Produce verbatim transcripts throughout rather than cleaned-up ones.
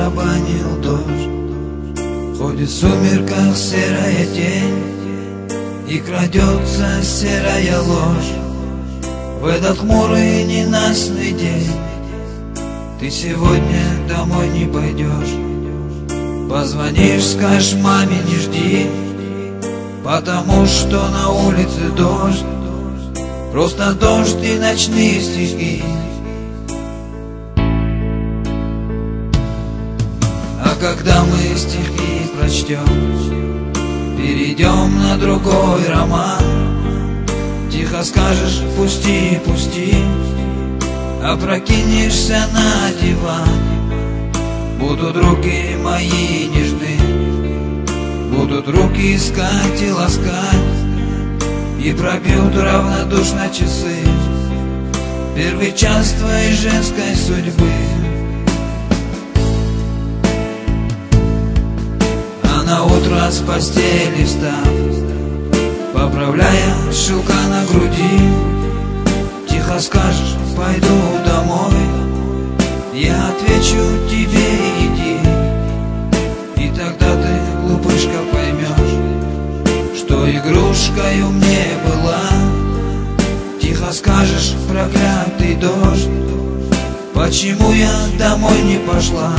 барабанил дождь. Ходит в сумерках серая тень, и крадется серая ложь. В этот хмурый ненастный день ты сегодня домой не пойдешь. Позвонишь, скажешь маме не жди, потому что на улице дождь. Просто дождь и ночные стихи. А когда мы стихи прочтем, перейдем на другой роман. Тихо скажешь пусти, пусти, опрокинешься на диван. Будут руки мои нежны, будут руки искать и ласкать, и пробьют равнодушно часы первый час твоей женской судьбы. А на утро с постели встав, поправляя шелка на груди, тихо скажешь пойду домой. Я отвечу тебе иди, и тогда ты, глупышка, поймешь, что игрушкою мне была. Тихо скажешь проклятый дождь, почему я домой не пошла.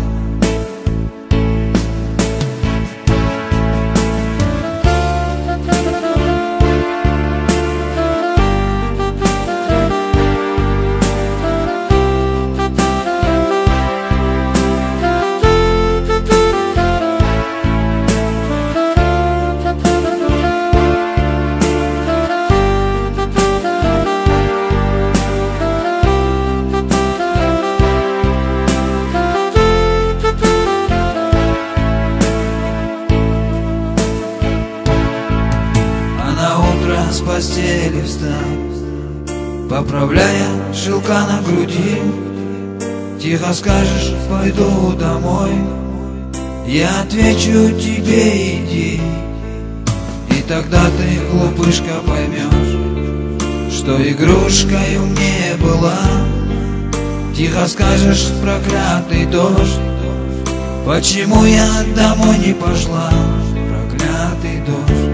С постели встав, поправляя шелка на груди, тихо скажешь пойду домой. Я отвечу тебе иди, и тогда ты, глупышка, поймешь, что игрушкою мне была. Тихо скажешь проклятый дождь, почему я домой не пошла. Проклятый дождь.